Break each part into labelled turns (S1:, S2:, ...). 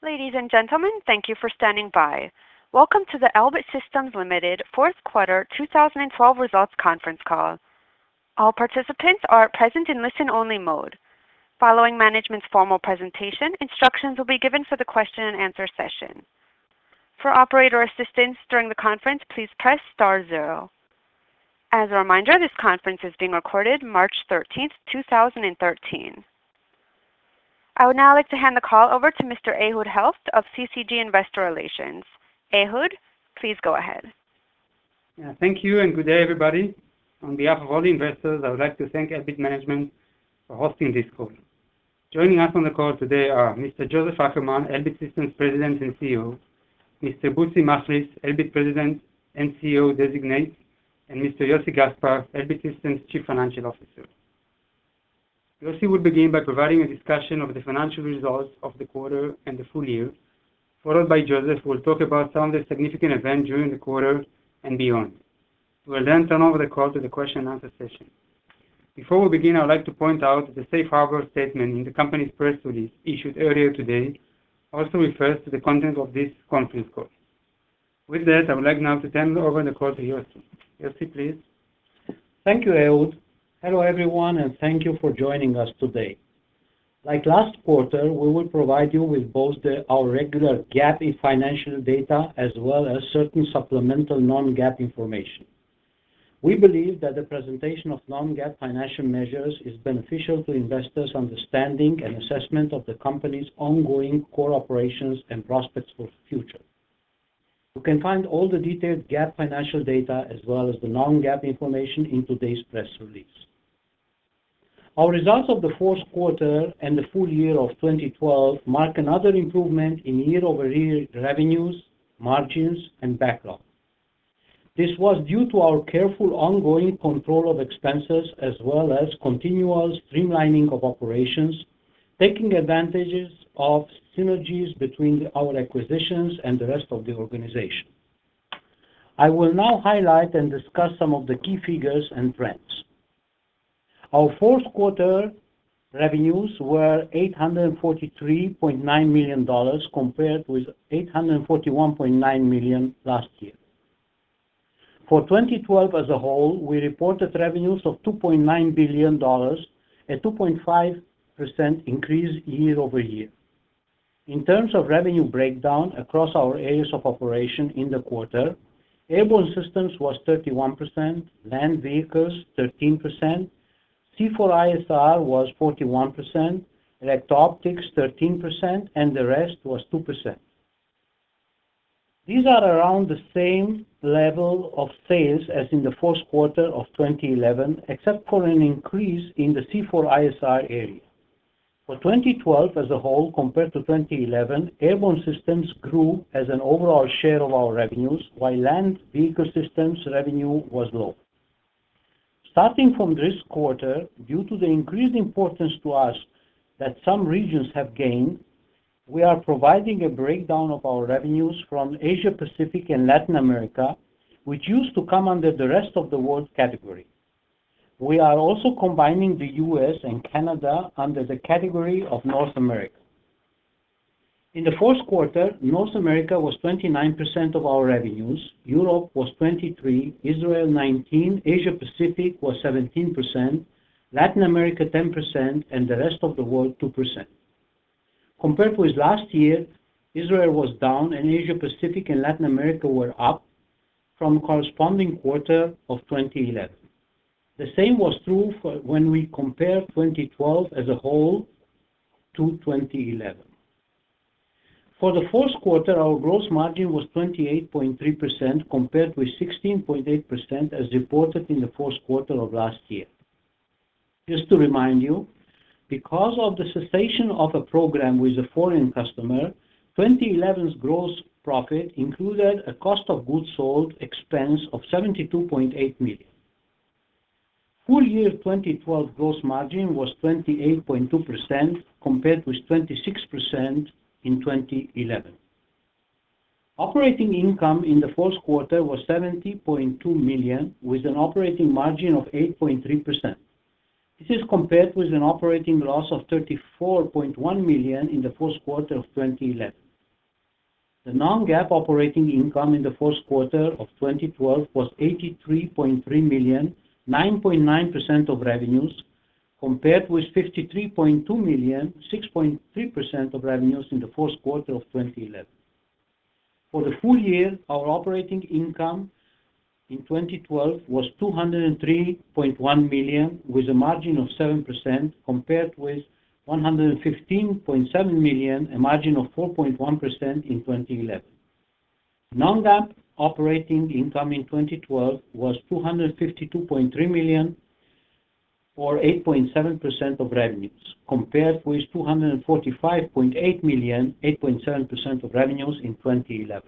S1: Ladies and gentlemen, thank you for standing by. Welcome to the Elbit Systems Limited fourth quarter 2012 results conference call. All participants are present in listen-only mode. Following management's formal presentation, instructions will be given for the question and answer session. For operator assistance during the conference, please press star 0. As a reminder, this conference is being recorded March 13th, 2013. I would now like to hand the call over to Mr. Ehud Helft of CCG Investor Relations. Ehud, please go ahead.
S2: Thank you and good day, everybody. On behalf of all the investors, I would like to thank Elbit Management for hosting this call. Joining us on the call today are Mr. Joseph Ackerman, Elbit Systems President and CEO, Mr. Butzi Machlis, Elbit President and CEO Designate, and Mr. Yossi Gaspar, Elbit Systems Chief Financial Officer. Yossi will begin by providing a discussion of the financial results of the quarter and the full year, followed by Joseph, who will talk about some of the significant events during the quarter and beyond. We will then turn over the call to the question and answer session. Before we begin, I would like to point out that the safe harbor statement in the company's press release issued earlier today also refers to the content of this conference call. With that, I would like now to turn over the call to Yossi. Yossi, please.
S3: Thank you, Ehud. Hello, everyone, and thank you for joining us today. Like last quarter, we will provide you with both our regular GAAP financial data as well as certain supplemental non-GAAP information. We believe that the presentation of non-GAAP financial measures is beneficial to investors' understanding and assessment of the company's ongoing core operations and prospects for the future. You can find all the detailed GAAP financial data as well as the non-GAAP information in today's press release. Our results of the fourth quarter and the full year of 2012 mark another improvement in year-over-year revenues, margins, and backlog. This was due to our careful ongoing control of expenses as well as continual streamlining of operations, taking advantages of synergies between our acquisitions and the rest of the organization. I will now highlight and discuss some of the key figures and trends. Our fourth quarter revenues were $843.9 million compared with $841.9 million last year. For 2012 as a whole, we reported revenues of $2.9 billion, a 2.5% increase year over year. In terms of revenue breakdown across our areas of operation in the quarter, airborne systems was 31%, land vehicles 13%, C4ISR was 41%, electro-optics 13%, and the rest was 2%. These are around the same level of sales as in the fourth quarter of 2011, except for an increase in the C4ISR area. For 2012 as a whole, compared to 2011, airborne systems grew as an overall share of our revenues, while land vehicle systems revenue was low. Starting from this quarter, due to the increased importance to us that some regions have gained, we are providing a breakdown of our revenues from Asia Pacific and Latin America, which used to come under the rest of the world category. We are also combining the US and Canada under the category of North America. In the fourth quarter, North America was 29% of our revenues, Europe was 23%, Israel 19%, Asia Pacific was 17%, Latin America 10%, and the rest of the world 2%. Compared with last year, Israel was down and Asia Pacific and Latin America were up from corresponding quarter of 2011. The same was true when we compare 2012 as a whole to 2011. For the fourth quarter, our gross margin was 28.3% compared with 16.8% as reported in the fourth quarter of last year. Just to remind you, because of the cessation of a program with a foreign customer, 2011's gross profit included a cost of goods sold expense of $72.8 million. Full year 2012 gross margin was 28.2% compared with 26% in 2011. Operating income in the fourth quarter was $70.2 million with an operating margin of 8.3%. This is compared with an operating loss of $34.1 million in the fourth quarter of 2011. The non-GAAP operating income in the first quarter of 2012 was $83.3 million, 9.9% of revenues, compared with $53.2 million, 6.3% of revenues in the first quarter of 2011. For the full year, our operating income in 2012 was $203.1 million, with a margin of 7%, compared with $115.7 million, a margin of 4.1% in 2011. Non-GAAP operating income in 2012 was $252.3 million, or 8.7% of revenues, compared with $245.8 million, 8.7% of revenues in 2011.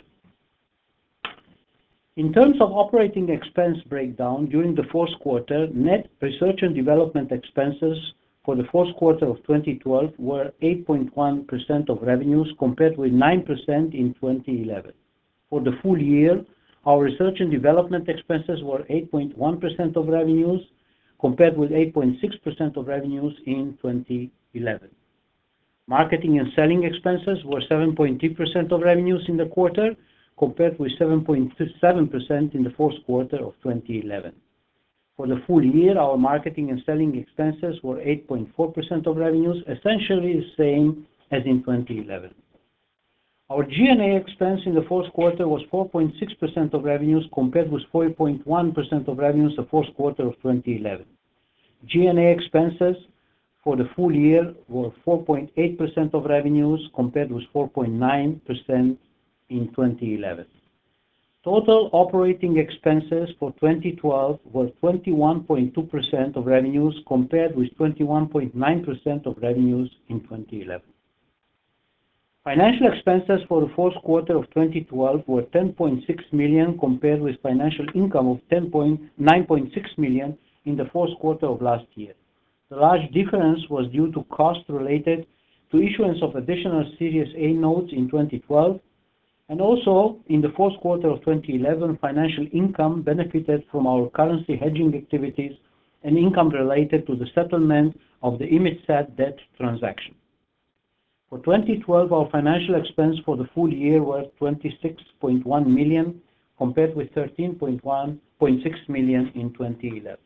S3: In terms of operating expense breakdown, during the fourth quarter, net research and development expenses for the fourth quarter of 2012 were 8.1% of revenues, compared with 9% in 2011. For the full year, our research and development expenses were 8.1% of revenues, compared with 8.6% of revenues in 2011. Marketing and selling expenses were 7.3% of revenues in the quarter, compared with 7.7% in the fourth quarter of 2011. For the full year, our marketing and selling expenses were 8.4% of revenues, essentially the same as in 2011. Our G&A expense in the fourth quarter was 4.6% of revenues, compared with 4.1% of revenues the fourth quarter of 2011. G&A expenses for the full year were 4.8% of revenues, compared with 4.9% in 2011. Total operating expenses for 2012 were 21.2% of revenues, compared with 21.9% of revenues in 2011. Financial expenses for the fourth quarter of 2012 were $10.6 million, compared with financial income of $9.6 million in the fourth quarter of last year. The large difference was due to costs related to issuance of additional Series A notes in 2012, and also in the fourth quarter of 2011, financial income benefited from our currency hedging activities and income related to the settlement of the ImageSat debt transaction. For 2012, our financial expense for the full year were $26.1 million, compared with $13.6 million in 2011.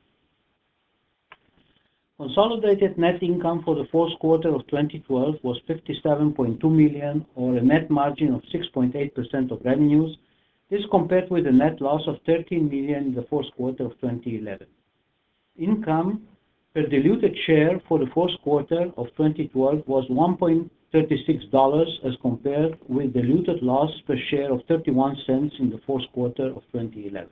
S3: Consolidated net income for the fourth quarter of 2012 was $57.2 million, or a net margin of 6.8% of revenues. This compared with a net loss of $13 million in the fourth quarter of 2011. Income per diluted share for the fourth quarter of 2012 was $1.36 as compared with diluted loss per share of 31 cents in the fourth quarter of 2011.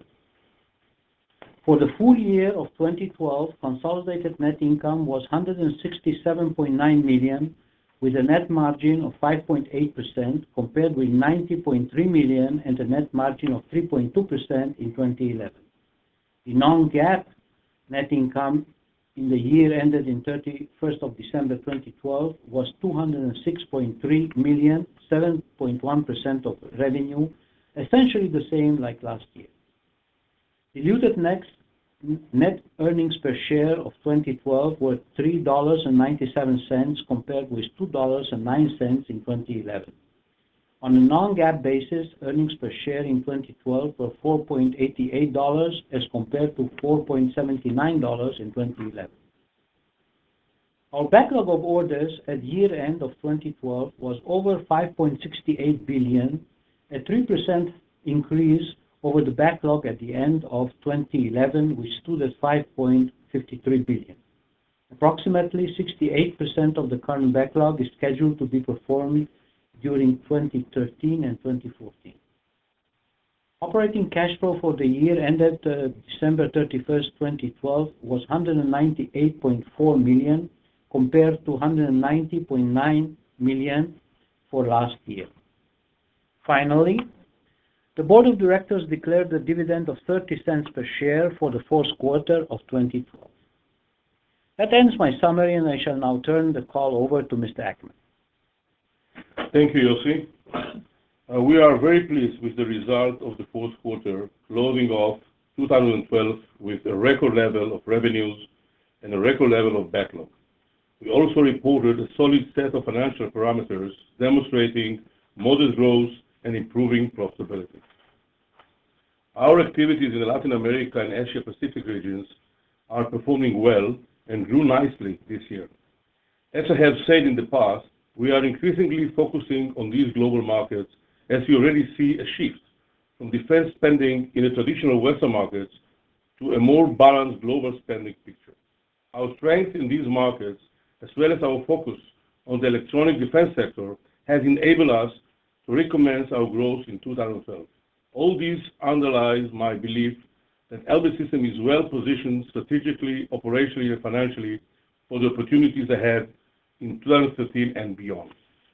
S3: For the full year of 2012, consolidated net income was $167.9 million, with a net margin of 5.8%, compared with $90.3 million and a net margin of 3.2% in 2011. The non-GAAP net income in the year ended in 31st of December 2012 was $206.3 million, 7.1% of revenue, essentially the same like last year. Diluted net earnings per share of 2012 were $3.97 compared with $2.09 in 2011. On a non-GAAP basis, earnings per share in 2012 were $4.88 as compared to $4.79 in 2011. Our backlog of orders at year end of 2012 was over $5.68 billion, a 3% increase over the backlog at the end of 2011, which stood at $5.53 billion. Approximately 68% of the current backlog is scheduled to be performed during 2013 and 2014. Operating cash flow for the year ended December 31st, 2012 was $198.4 million compared to $190.9 million for last year. Finally, the Board of Directors declared a dividend of 30 cents per share for the fourth quarter of 2012. That ends my summary, and I shall now turn the call over to Mr. Ackerman.
S4: Thank you, Yossi. We are very pleased with the result of the fourth quarter, closing off 2012 with a record level of revenues and a record level of backlog. We also reported a solid set of financial parameters demonstrating modest growth and improving profitability. Our activities in the Latin America and Asia Pacific regions are performing well and grew nicely this year. As I have said in the past, we are increasingly focusing on these global markets as we already see a shift from defense spending in the traditional Western markets to a more balanced global spending picture. Our strength in these markets, as well as our focus on the electronic defense sector, has enabled us to recommence our growth in 2012. All this underlies my belief that Elbit Systems is well positioned strategically, operationally, and financially for the opportunities ahead in 2013 and beyond.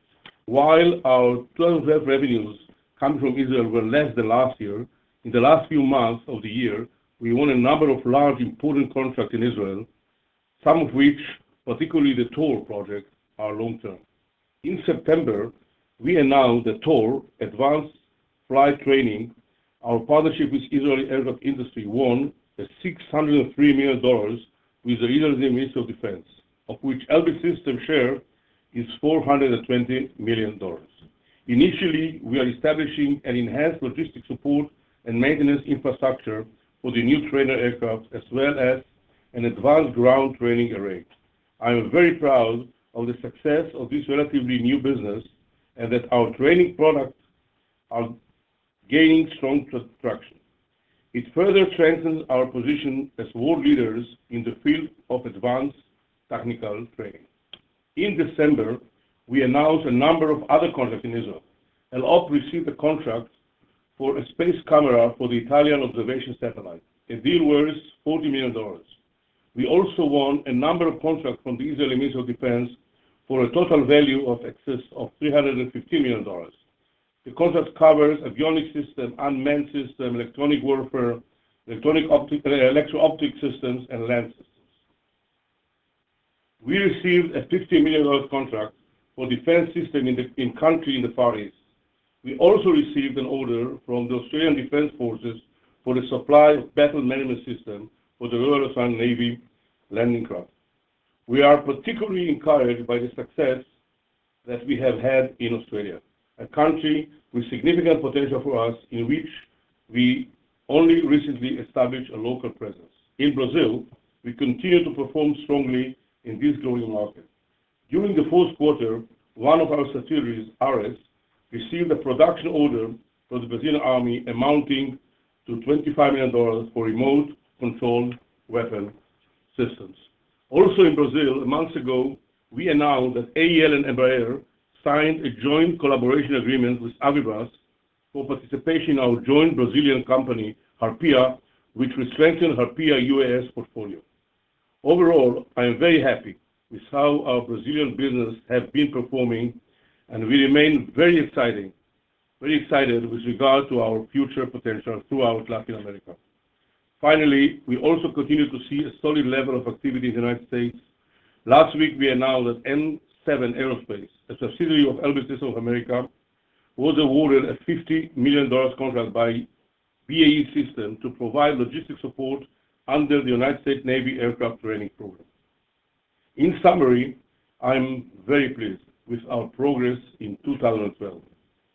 S4: While our 2012 revenues coming from Israel were less than last year, in the last few months of the year, we won a number of large, important contracts in Israel, some of which, particularly the TOR project, are long-term. In September, we announced that TOR, Advanced Flight Training, our partnership with Israeli aircraft industry, won a $603 million with the Israeli Ministry of Defense, of which Elbit Systems' share is $420 million. Initially, we are establishing an enhanced logistic support and maintenance infrastructure for the new trainer aircraft, as well as an advanced ground training array. I am very proud of the success of this relatively new business and that our training products are gaining strong traction. It further strengthens our position as world leaders in the field of advanced technical training. In December, we announced a number of other contracts in Israel. ELOP received a contract for a space camera for the Italian observation satellite, a deal worth $40 million. We also won a number of contracts from the Israeli Ministry of Defense for a total value of excess of $350 million. The contract covers avionics system, unmanned system, electronic warfare, electro-optic systems, and land systems. We received a $50 million contract for defense system in country in the Far East. We also received an order from the Australian Defense Forces for the supply of battle management system for the Royal Australian Navy landing craft. We are particularly encouraged by the success that we have had in Australia, a country with significant potential for us, in which we only recently established a local presence. In Brazil, we continue to perform strongly in this growing market. During the fourth quarter, one of our subsidiaries, ARES, received a production order from the Brazilian Army amounting to $25 million for remote controlled weapon systems. Also in Brazil, a month ago, we announced that AEL and Embraer signed a joint collaboration agreement with Avibras for participation in our joint Brazilian company, Harpia, which will strengthen Harpia UAS portfolio. Overall, I am very happy with how our Brazilian business has been performing, and we remain very excited with regard to our future potential throughout Latin America. Finally, we also continue to see a solid level of activity in the United States. Last week, we announced that M7 Aerospace, a subsidiary of Elbit Systems of America, was awarded a $50 million contract by BAE Systems to provide logistic support under the United States Navy Aircraft Training Program. In summary, I'm very pleased with our progress in 2012.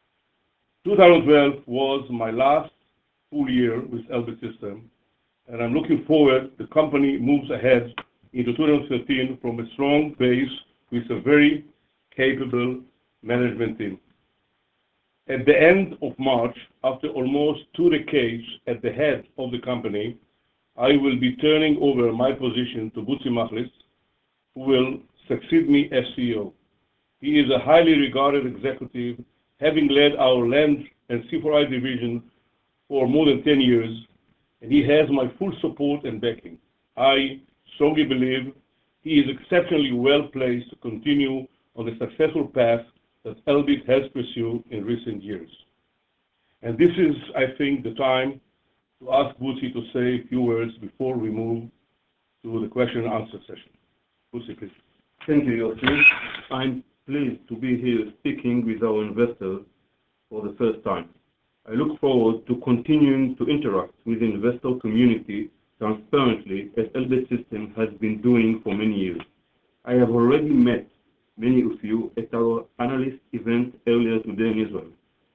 S4: 2012 was my last full year with Elbit Systems, and I'm looking forward the company moves ahead into 2013 from a strong base with a very capable management team. At the end of March, after almost 2 decades at the head of the company, I will be turning over my position to Butzi Machlis, who will succeed me as CEO. He is a highly regarded executive, having led our land and C4I division for more than 10 years, and he has my full support and backing. I strongly believe he is exceptionally well placed to continue on the successful path that Elbit has pursued in recent years. And this is, I think, the time to ask Butzi to say a few words before we move to the question and answer session. Butzi, please.
S5: Thank you, Yossi. I'm pleased to be here speaking with our investors for the first time. I look forward to continuing to interact with the investor community transparently, as Elbit Systems has been doing for many years. I have already met many of you at our analyst event earlier today in Israel.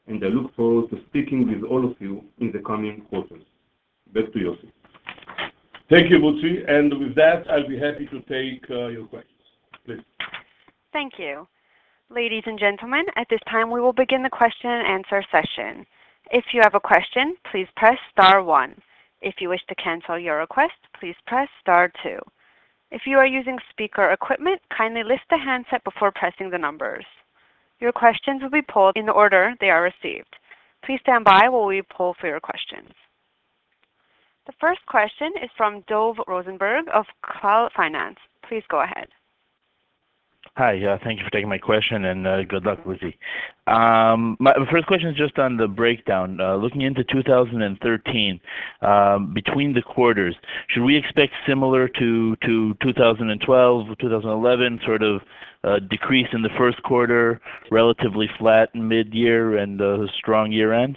S5: and I look forward to speaking with all of you in the coming quarters. Back to Yossi.
S4: Thank you, Butzi. And with that, I'll be happy to take your questions. Please.
S1: Thank you. Ladies and gentlemen, at this time we will begin the question and answer session. If you have a question, please press star 1. If you wish to cancel your request, please press star 2. If you are using speaker equipment, kindly lift the handset before pressing the numbers. Your questions will be polled in the order they are received. Please stand by while we poll for your questions. The first question is from Dov Rosenberg of Cloud Finance. Please go ahead.
S6: Hi, thank you for taking my question, and good luck, Butzi. My first question is just on the breakdown. Looking into 2013, between the quarters, should we expect similar to 2012, 2011, sort of decrease in the first quarter, relatively flat mid-year, and a strong year-end?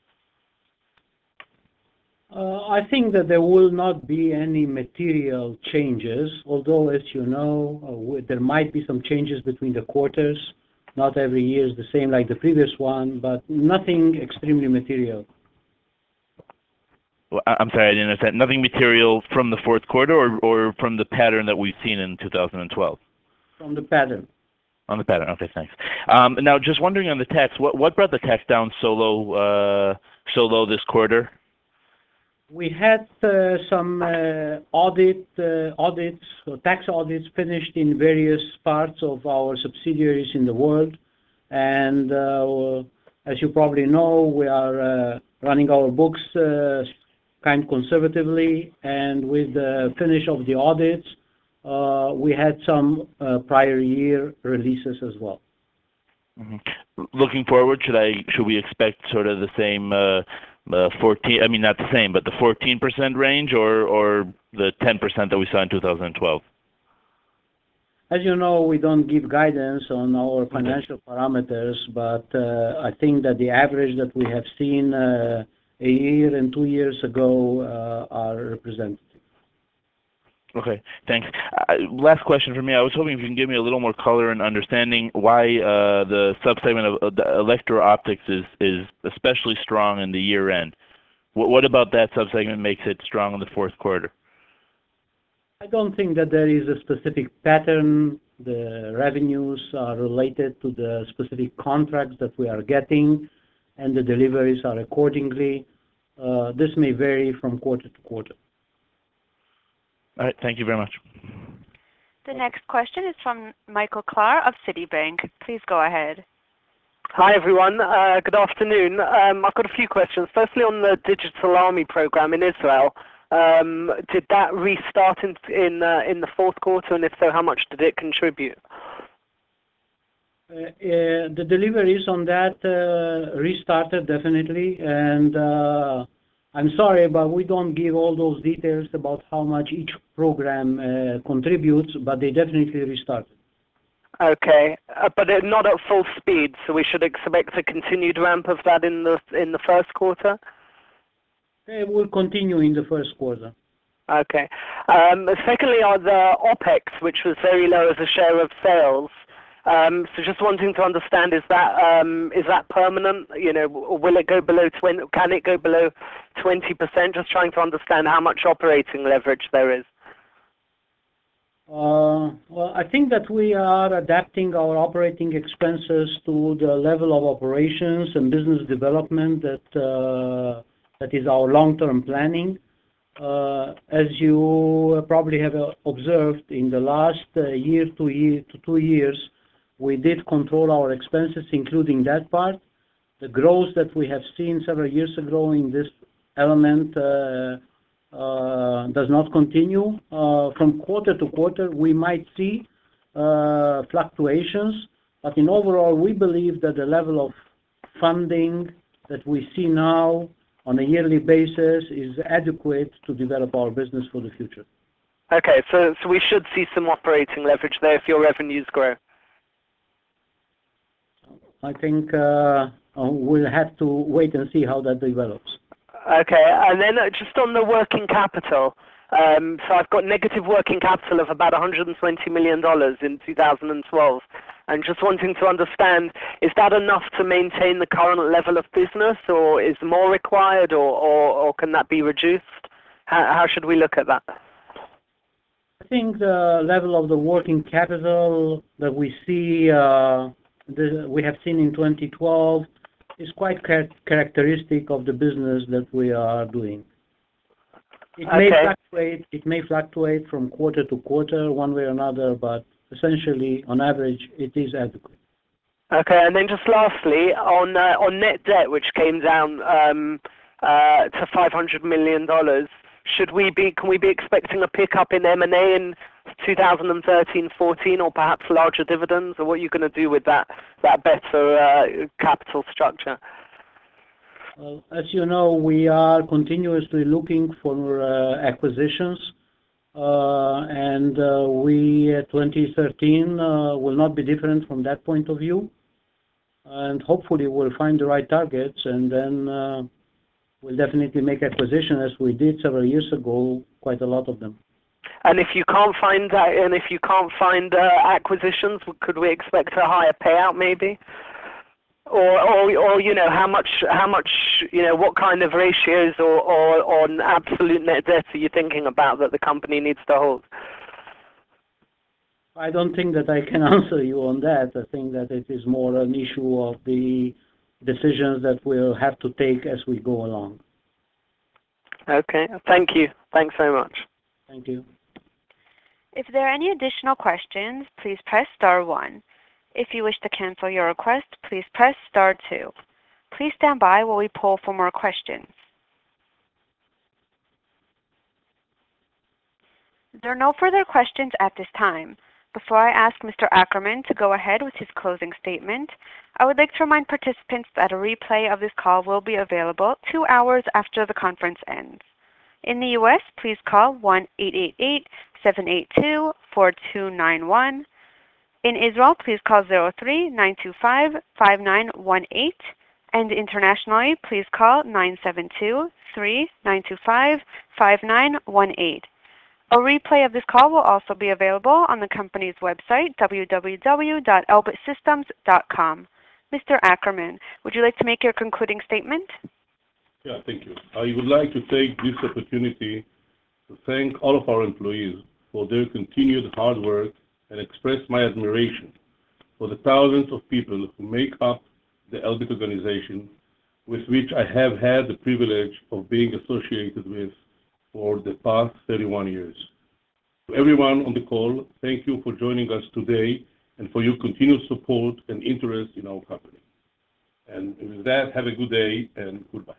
S3: I think that there will not be any material changes, although, as you know, there might be some changes between the quarters. Not every year is the same like the previous one, but nothing extremely material.
S6: Well, I'm sorry, I didn't understand. Nothing material from the fourth quarter or from the pattern that we've seen in 2012?
S3: From the pattern.
S6: On the pattern, okay, thanks. Now, just wondering on the tax, what brought the tax down so low this quarter?
S3: We had some tax audits finished in various parts of our subsidiaries in the world, and as you probably know, we are running our books kind of conservatively, and with the finish of the audits, we had some prior year releases as well.
S6: Mm-hmm. Looking forward, should we expect sort of the same 14? I mean, not the same, but the 14% range, or the 10% that we saw in 2012?
S3: As you know, we don't give guidance on our financial parameters, but I think that the average that we have seen a year and 2 years ago are representative.
S6: Okay, thanks. Last question for me. I was hoping if you can give me a little more color and understanding why the subsegment of the electro-optics is especially strong in the year-end. What about that subsegment makes it strong in the fourth quarter?
S3: I don't think that there is a specific pattern. The revenues are related to the specific contracts that we are getting, and the deliveries are accordingly. This may vary from quarter to quarter.
S6: All right, thank you very much.
S1: The next question is from Michael Klahr of Citibank. Please go ahead.
S7: Hi everyone, good afternoon. I've got a few questions. Firstly, on the Digital Army program in Israel, did that restart in the fourth quarter, and if so, how much did it contribute?
S3: The deliveries on that restarted definitely, and I'm sorry, but we don't give all those details about how much each program contributes, but they definitely restarted.
S7: Okay, but not at full speed, so we should expect a continued ramp of that in the first quarter?
S3: It will continue in the first quarter.
S7: Okay. Secondly, are the OPEX, which was very low as a share of sales. So just wanting to understand, is that permanent? You know, will it go below 20? Can it go below 20%? Just trying to understand how much operating leverage there is.
S3: Well, I think that we are adapting our operating expenses to the level of operations and business development that is our long-term planning. As you probably have observed in the last year to 2 years, we did control our expenses, including that part. The growth that we have seen several years ago in this element does not continue. From quarter to quarter, we might see fluctuations, but in overall, we believe that the level of funding that we see now on a yearly basis is adequate to develop our business for the future.
S7: Okay, so we should see some operating leverage there if your revenues grow.
S3: I think we'll have to wait and see how that develops.
S7: Okay, and then just on the working capital, so I've got negative working capital of about $120 million in 2012. And just wanting to understand, is that enough to maintain the current level of business, or is more required, or can that be reduced? How should we look at that?
S3: I think the level of the working capital that we see, we have seen in 2012, is quite characteristic of the business that we are doing. It may fluctuate from quarter to quarter, one way or another, but essentially, on average, it is adequate.
S7: Okay, and then just lastly, on net debt, which came down to $500 million, can we be expecting a pickup in M&A in 2013-14, or perhaps larger dividends, or what are you going to do with that better capital structure?
S3: Well, as you know, we are continuously looking for acquisitions, and 2013 will not be different from that point of view. And hopefully we'll find the right targets, and then we'll definitely make acquisitions, as we did several years ago, quite a lot of them.
S7: And if you can't find acquisitions, could we expect a higher payout, maybe? Or you know, how much, you know, what kind of ratios or on absolute net debt are you thinking about that the company needs to hold?
S3: I don't think that I can answer you on that. I think that it is more an issue of the decisions that we'll have to take as we go along.
S7: Okay, thank you. Thanks so much.
S3: Thank you.
S1: If there are any additional questions, please press star 1. If you wish to cancel your request, please press star 2. Please stand by while we poll for more questions. There are no further questions at this time. Before I ask Mr. Ackerman to go ahead with his closing statement, I would like to remind participants that a replay of this call will be available 2 hours after the conference ends. In the U.S., please call 1-888-782-4291. In Israel, please call 03-925-5918. And internationally, please call 972-3-925-5918. A replay of this call will also be available on the company's website, www.elbitsystems.com. Mr. Ackerman, would you like to make your concluding statement?
S4: Yeah, thank you. I would like to take this opportunity to thank all of our employees for their continued hard work and express my admiration for the thousands of people who make up the Elbit organization, with which I have had the privilege of being associated with for the past 31 years. To everyone on the call, thank you for joining us today and for your continued support and interest in our company. And with that, have a good day and goodbye.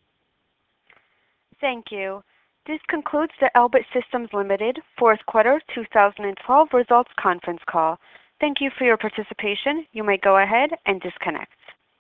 S1: Thank you. This concludes the Elbit Systems Limited fourth quarter 2012 results conference call. Thank you for your participation. You may go ahead and disconnect.